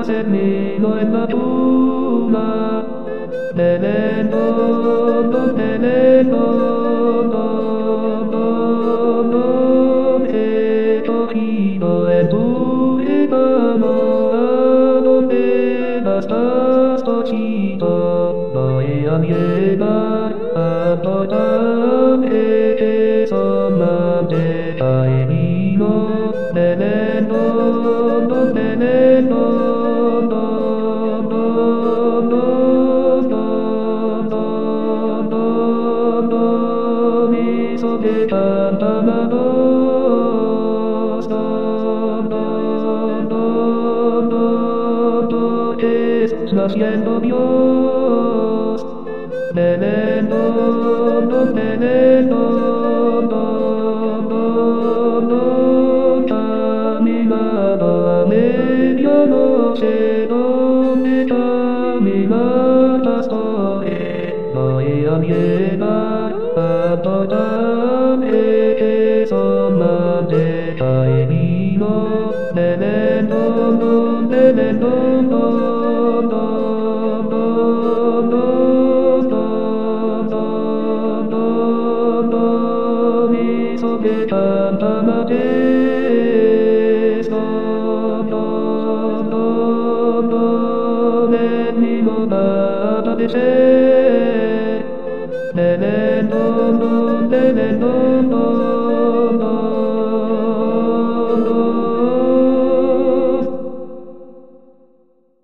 hacerlo en la tumba. He cogido en tu mano, a donde estás cogido, voy a llegar a tocar que solamente caído, que canta la voz, es naciendo Dios, caminado a medianoche, donde caminatas hoy, voy a llegar a tocar que solamente caído, que canta la nada de ser.